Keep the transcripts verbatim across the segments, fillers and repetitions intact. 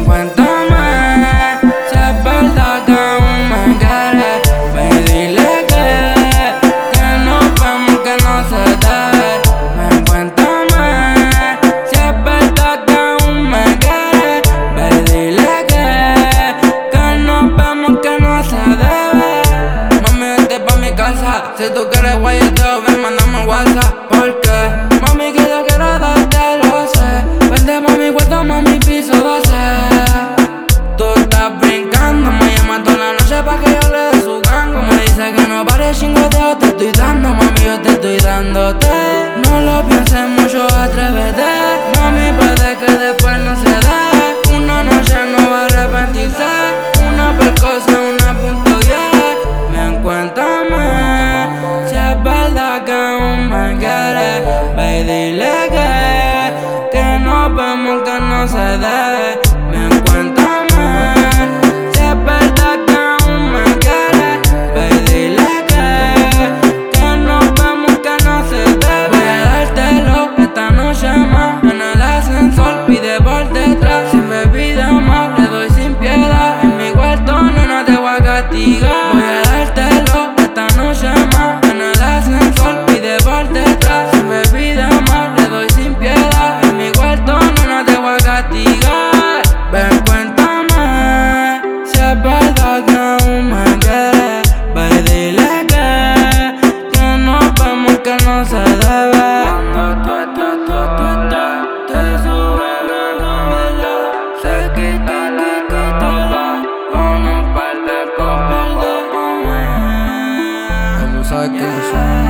Cuéntame si es verdad que aún me quieres. Ve y dile que, que nos vemos, que no se debe. Ven, cuéntame si es verdad que aún me quieres. Ve y dile que, que nos vemos, que no se debe. Mami, vente pa' mi casa. Si tú quieres guayeteo, ven, mándame un WhatsApp. ¿Por qué? Mami, que yo quiero darte, lo sé. Vente pa' mi cuarto, mami, piso doce. Tú estás brincando, me llamas toda la noche pa' que yo le dé su gango. Me dice que no pare chingoteo, te estoy dando, mami, yo te estoy dándote. No lo pienses mucho, atrévete. Mami, puede que después no se dé. Una noche no va a arrepentirse. Una percosa, una punto diez. Ven, cuéntame si es verdad que aún me quieres. Ve y dile que, que nos vemos, que no se debe. Ven, cuéntame si es verdad que aún me quieres. Ve y dile que, que nos vemos, que no se debe. Voy a dártelo esta noche más. En el ascensor pide por detrás. Sin bebida más, le doy sin piedad. En mi cuarto nena te voy a castigar. Voy a dártelo esta noche más. En el ascensor pide por detrás. Sin bebida más, le doy sin piedad. En mi cuarto nena te voy a castigar. Ven, cuéntame si es verdad que aún me quieres. Ve y dile que, que nos vemos, que no se debe. Cuando tú estás, tú, tú estás, te sube la novela. Se quita, quita todo, con un par de copas de comer. Tú sabes que son,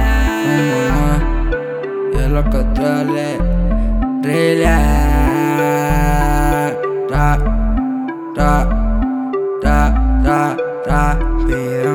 y es lo que duele, relax. Ra, ra, ra, ra, rápido.